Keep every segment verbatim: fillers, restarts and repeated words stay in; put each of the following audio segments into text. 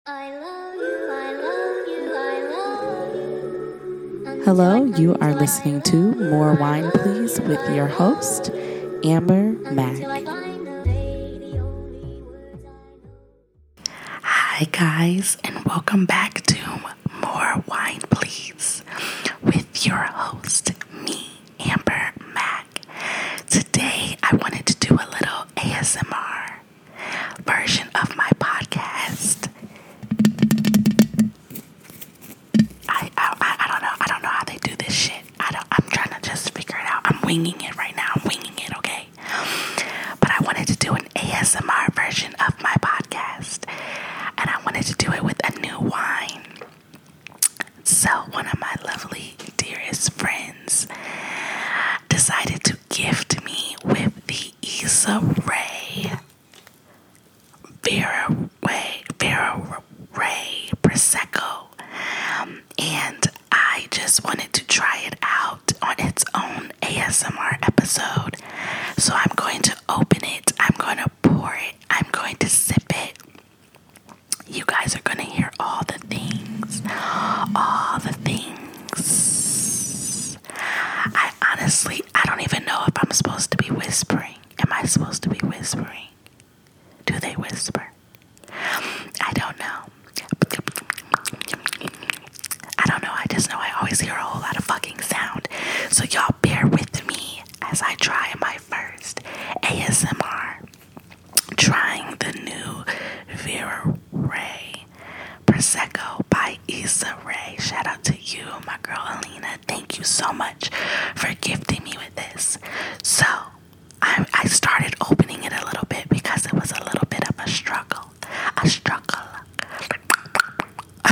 I love you, I love you, I love you. Hello, you are listening to More Wine Please with your host, Amber Mack. Hi guys, and welcome back to More Wine Please with your host, me, Amber Mack. Today I wanted to do a little A S M R version of my podcast. I, I I don't know. I don't know how they do this shit. I don't. I'm trying to just figure it out. I'm winging it right now. I'm winging it, okay? But I wanted to do an A S M R version of my podcast, and I wanted to do it with a new wine. So one of my lovely, dearest friends decided to gift me with the Issa Rae Vera Ray Vera Ray Prosecco. And I just wanted to try it out on its own A S M R episode. So I'm going to open it. I'm going to pour it. I'm going to sip it. You guys are going to hear all the things. All the things. I honestly, I don't even know if I'm supposed to be whispering. Am I supposed to be whispering? Do they whisper? I don't know. I don't know. I just know I always hear a whole lot of fucking sound. So y'all bear with me as I try my first A S M R. Trying the new Vera Ray Prosecco by Issa Rae. Shout out to you, my girl Alina. Thank you so much for gifting me with this. So I, I started opening it a little bit because it was a little bit of a struggle. A struggle. a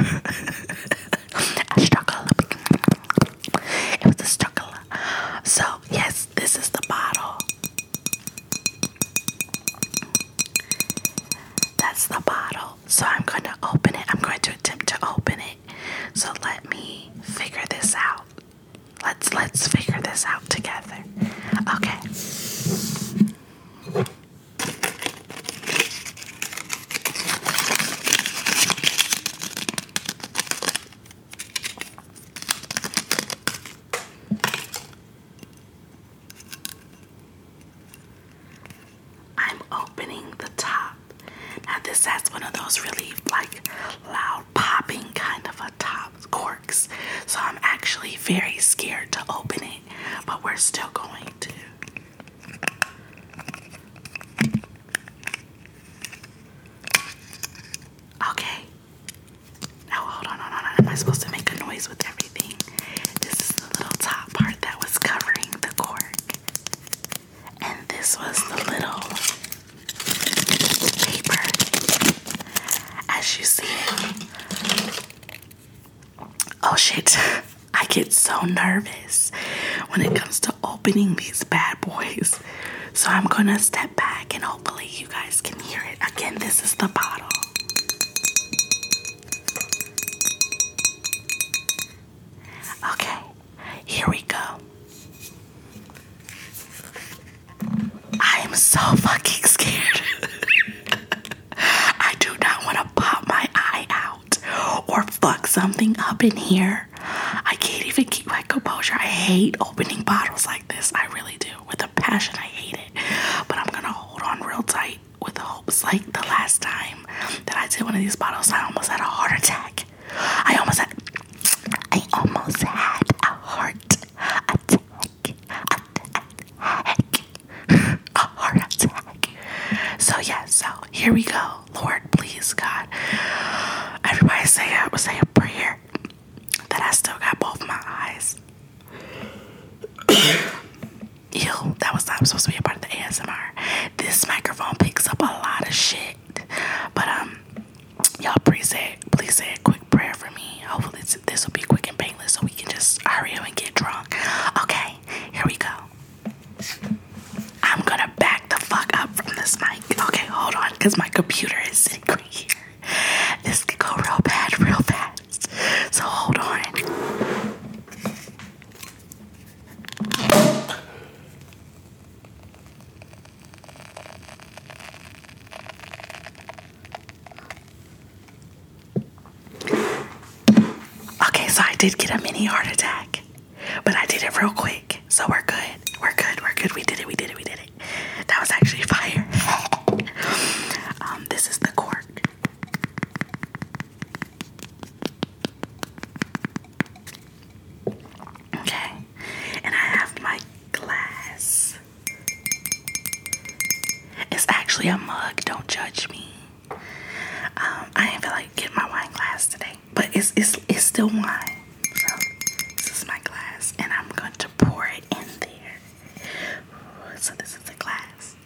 struggle. It was a struggle. So, yes, this is the bottle. That's the bottle. So I'm going to open it. I'm going to attempt to open it. So let me figure this out. Let's let's figure this out together. Okay. I'm opening the top. Now this has one of those really like loud popping kind of a top corks. So I'm actually very scared to open it, but we're still going to. Okay. Now hold on, hold on, hold on. Am I supposed to make a noise with everything? This is the little top part that was covering the cork. And this was the little paper. As you see it. Oh shit. I get so nervous when it comes to opening these bad boys. So I'm gonna step back and hopefully you guys can hear it. Again, this is the bottle. Okay, here we go. I am so fucking scared. I do not want to pop my eye out or fuck something up in here. I can't even keep my composure. I hate opening bottles like this. I really do. With a passion, I hate it. But I'm going to hold on real tight with hopes. Like the last time that I did one of these bottles, I almost had a heart attack. I almost had... I almost had a heart attack. Attack. A heart attack. So yeah, so here we go. Lord, please, God. Everybody say I would say a prayer that I still got both my eyes. Ew, that was not supposed to be a part of the A S M R. This microphone picks up a lot of shit. But um, y'all please say please say a quick prayer for me. Hopefully this, this will be quick and painless so we can just hurry up and get drunk. Okay, here we go. I'm gonna back the fuck up from this mic. Okay, hold on, because my computer is sitting right here. This could go real bad, real fast. So hold on. did get a mini heart attack, but I did it real quick, so we're good. We're good. We're good. We did it. We did it. We did it. That was actually fire. um, this is the cork. Okay, and I have my glass. It's actually a mug. Don't judge me. Um, I didn't feel like getting my wine glass today, but it's it's it's still wine. So this is my glass, and I'm going to pour it in there. So this is the glass.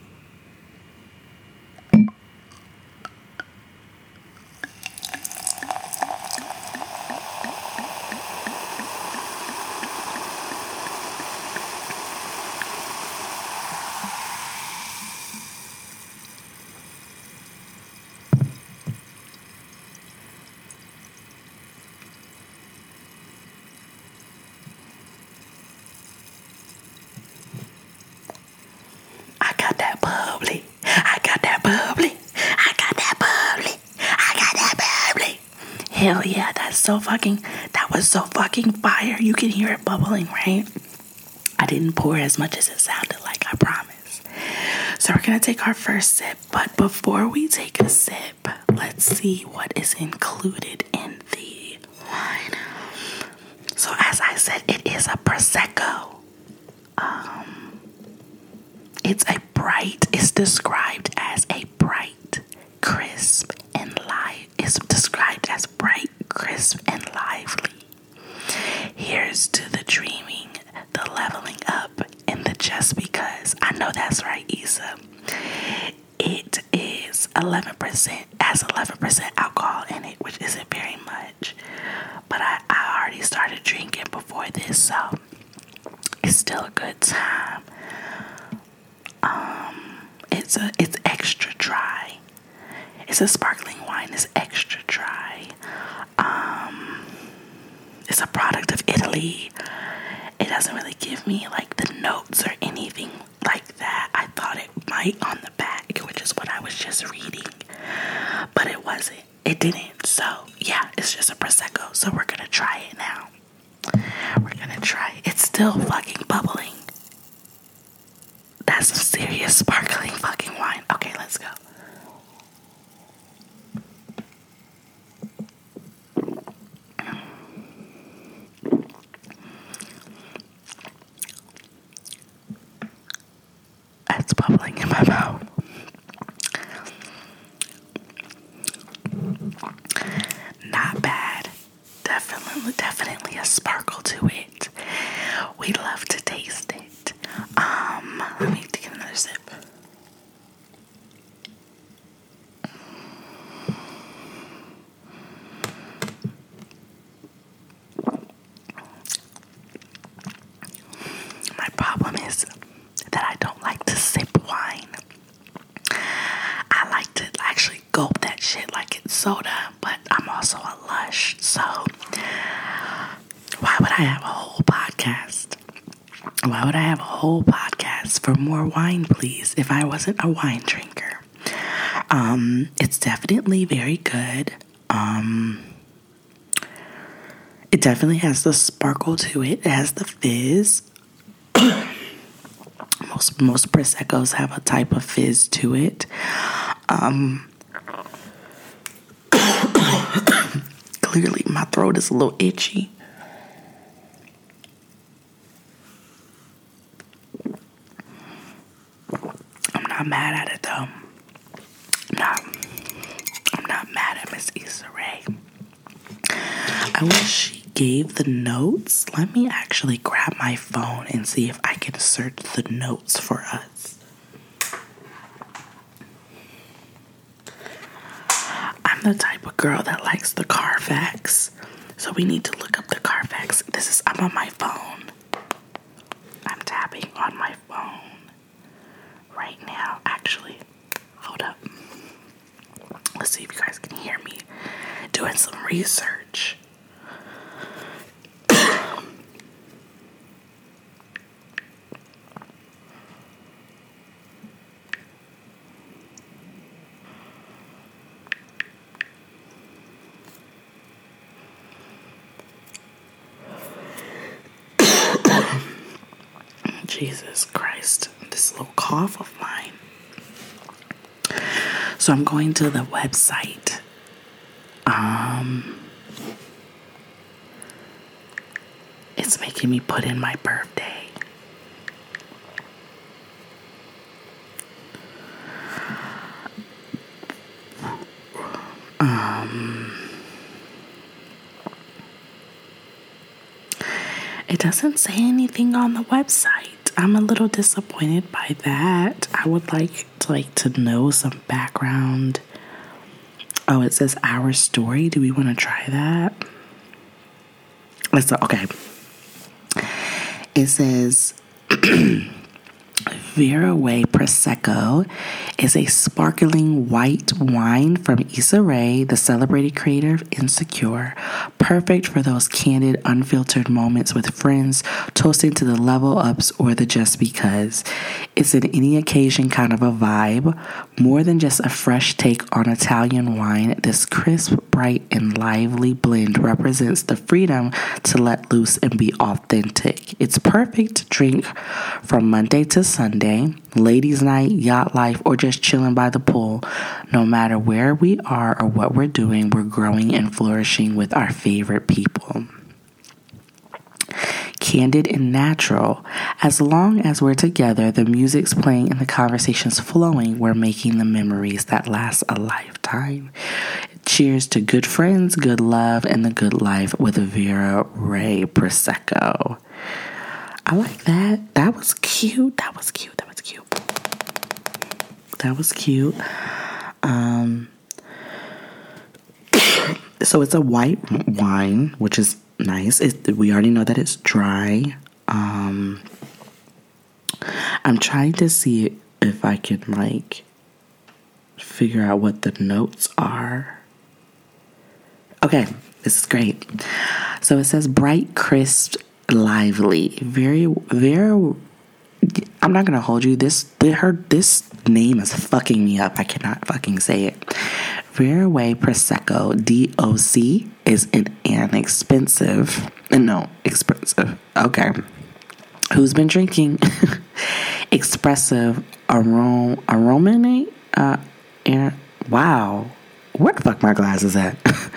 I got that bubbly. I got that bubbly. I got that bubbly. I got that bubbly. Hell yeah, that's so fucking, that was so fucking fire. You can hear it bubbling, right? I didn't pour as much as it sounded like, I promise. So we're gonna take our first sip, but before we take a sip, let's see what is included in the wine. So as I said, it is a Prosecco. Um, it's a bright, it's described as a bright, crisp, and live. It's described as bright, crisp, and lively. Here's to the dreaming, the leveling up, and the just because. I know that's right, Issa. It is eleven percent, has eleven percent alcohol in it, which isn't very much. But I, I already started drinking before this, so it's still a good time. Um, it's a it's extra dry. It's a sparkling wine. It's extra dry. Um, it's a product of Italy. It doesn't really give me like the notes or anything like that. I thought it might on the back, which is what I was just reading, but it wasn't. It didn't. So yeah, it's just a Prosecco. So we're gonna try it now. We're gonna try it. It's still fucking bubbling. That's some serious sparkling fucking wine. Okay, let's go. That's bubbling in my mouth. Not bad. Definitely, definitely a sparkle to it. We love to taste it. Um, let me take another sip. My problem is that I don't like to sip wine. I like to actually gulp that shit like it's soda, but I'm also a lush, so why would I have a whole podcast? Why would I have a whole podcast for more wine, please, if I wasn't a wine drinker? Um, it's definitely very good. Um, it definitely has the sparkle to it. It has the fizz. most most Proseccos have a type of fizz to it. Um, clearly, my throat is a little itchy. I'm not mad at it though. No, I'm not mad at Miss Issa Rae. I wish she gave the notes. Let me actually grab my phone and see if I can search the notes for us. I'm the type of girl that likes the Carfax, so we need to look up the Carfax. This is, I'm on my phone. I'm tapping on my phone right now. Actually, hold up. Let's see if you guys can hear me doing some research. Jesus Christ, this little cough of mine. So I'm going to the website. Um, it's making me put in my birthday. Um, it doesn't say anything on the website. I'm a little disappointed by that. I would like to like to know some background. Oh, it says our story. Do we want to try that? Let's okay. It says Vera Way Prosecco is a sparkling white wine from Issa Rae, the celebrated creator of Insecure, perfect for those candid, unfiltered moments with friends, toasting to the level ups or the just because. It's an any occasion kind of a vibe, more than just a fresh take on Italian wine. This crisp, bright, and lively blend represents the freedom to let loose and be authentic. It's perfect to drink from Monday to Sunday, ladies' night, yacht life, or just chilling by the pool. No matter where we are or what we're doing, we're growing and flourishing with our favorite people. Candid and natural. As long as we're together, the music's playing and the conversation's flowing, we're making the memories that last a lifetime. Cheers to good friends, good love, and the good life with Vera Way Prosecco. I like that. That was cute. That was cute. That was cute. That was cute. Um, so it's a white wine, which is nice. It, we already know that it's dry. Um, I'm trying to see if I can like figure out what the notes are. Okay, this is great. So it says bright, crisp, lively, very, very. I'm not gonna hold you. This, her, this name is fucking me up. I cannot fucking say it. Vera Way Prosecco, D O C, is an, an expensive, no, expensive, okay. Who's been drinking? Expressive arom, aromanate, uh, air, wow. Where the fuck my glasses at?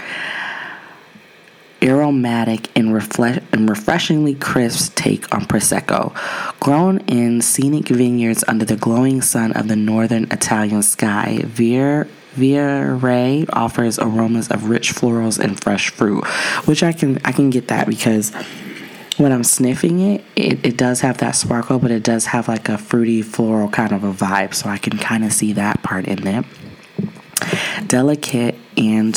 Aromatic and, refle- and refreshingly crisp take on Prosecco. Grown in scenic vineyards under the glowing sun of the northern Italian sky, Vera Vera Way offers aromas of rich florals and fresh fruit, which I can I can get that because when I'm sniffing it, it, it does have that sparkle, but it does have like a fruity floral kind of a vibe, so I can kind of see that part in it. Delicate and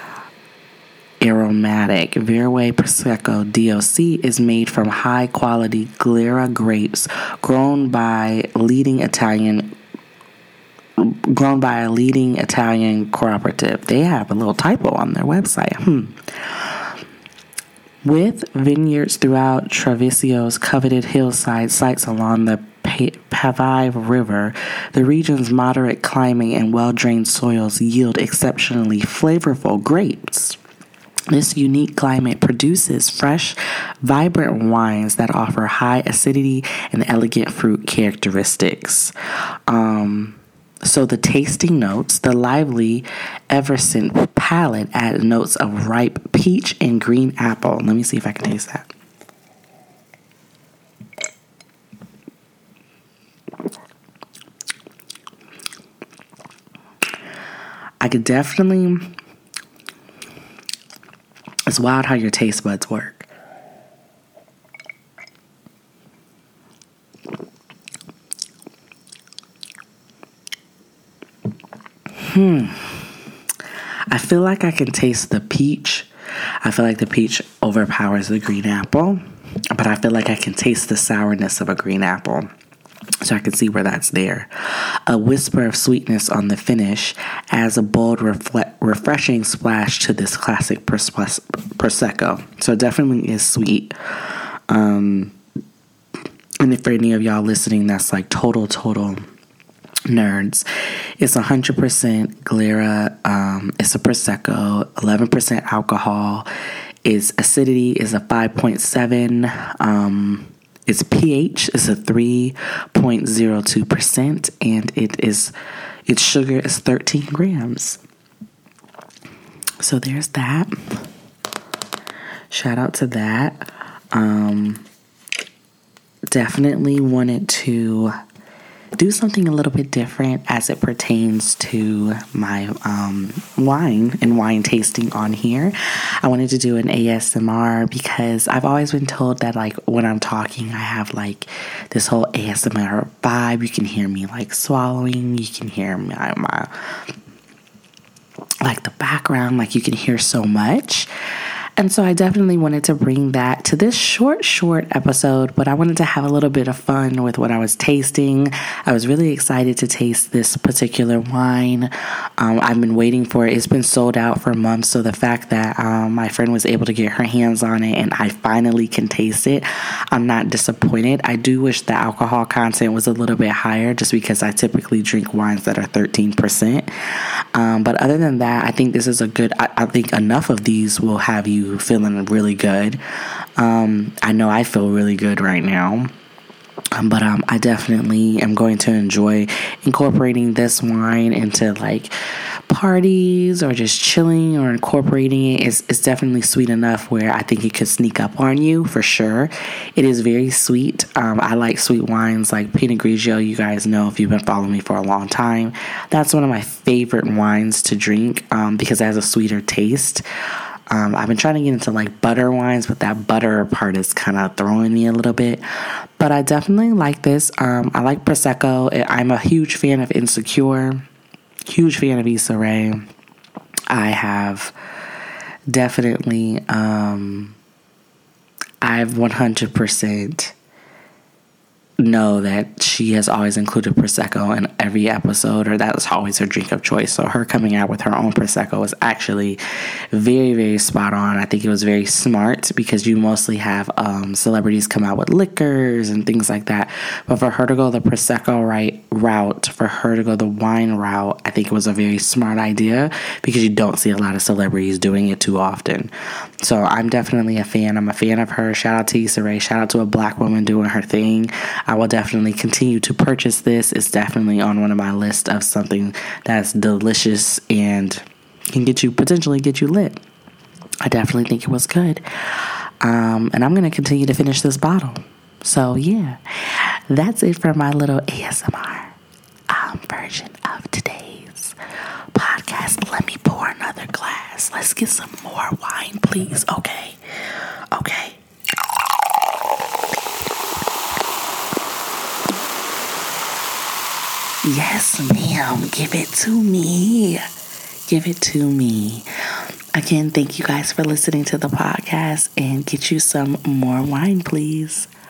aromatic, Vera Way Prosecco D O C is made from high-quality Glera grapes grown by leading Italian grown by a leading Italian cooperative. They have a little typo on their website. Hmm. With vineyards throughout Treviso's coveted hillside sites along the Pavive River, the region's moderate climate and well-drained soils yield exceptionally flavorful grapes. This unique climate produces fresh, vibrant wines that offer high acidity and elegant fruit characteristics. Um, so the tasting notes, the lively, effervescent palate add notes of ripe peach and green apple. Let me see if I can taste that. I could definitely... It's wild how your taste buds work. Hmm. I feel like I can taste the peach. I feel like the peach overpowers the green apple, but I feel like I can taste the sourness of a green apple. So I can see where that's there. A whisper of sweetness on the finish adds a bold, refle- refreshing splash to this classic pros- Prosecco. So it definitely is sweet. Um, and if for any of y'all listening that's like total, total nerds, it's one hundred percent Glera. Um, it's a Prosecco, eleven percent alcohol. Its acidity is a five point seven. Um... its pH is a three point zero two percent, and it is its sugar is thirteen grams. So there's that. Shout out to that. Um, definitely wanted to do something a little bit different as it pertains to my um, wine and wine tasting on here. I wanted to do an A S M R because I've always been told that, like, when I'm talking, I have like this whole A S M R vibe. You can hear me like swallowing. You can hear my, my like the background. Like, you can hear so much. And so I definitely wanted to bring that to this short, short episode, but I wanted to have a little bit of fun with what I was tasting. I was really excited to taste this particular wine. Um, I've been waiting for it. It's been sold out for months, so the fact that um, my friend was able to get her hands on it and I finally can taste it, I'm not disappointed. I do wish the alcohol content was a little bit higher just because I typically drink wines that are thirteen percent. Um, but other than that, I think this is a good, I, I think enough of these will have you feeling really good. Um, I know I feel really good right now. Um, but um, I definitely am going to enjoy incorporating this wine into like parties or just chilling or incorporating it. It's, it's definitely sweet enough where I think it could sneak up on you for sure. It is very sweet. Um, I like sweet wines like Pinot Grigio. You guys know if you've been following me for a long time. That's one of my favorite wines to drink um, because it has a sweeter taste. Um, I've been trying to get into like butter wines, but that butter part is kind of throwing me a little bit. But I definitely like this. Um, I like Prosecco. I'm a huge fan of Insecure. Huge fan of Issa Rae. I have definitely, um, I've one hundred percent know that she has always included Prosecco in every episode, or that's always her drink of choice. So her coming out with her own Prosecco was actually very, very spot on. I think it was very smart because you mostly have um, celebrities come out with liquors and things like that. But for her to go the Prosecco right route, for her to go the wine route, I think it was a very smart idea because you don't see a lot of celebrities doing it too often. So I'm definitely a fan. I'm a fan of her. Shout out to Issa Rae. Shout out to a black woman doing her thing. I will definitely continue to purchase this. It's definitely on one of my list of something that's delicious and can get you, potentially get you lit. I definitely think it was good. Um, and I'm going to continue to finish this bottle. So yeah, that's it for my little A S M R um, version of today's podcast. Let me pour another glass. Let's get some more wine, please. Okay. Okay. Yes, ma'am. Give it to me. Give it to me. Again, thank you guys for listening to the podcast, and get you some more wine, please.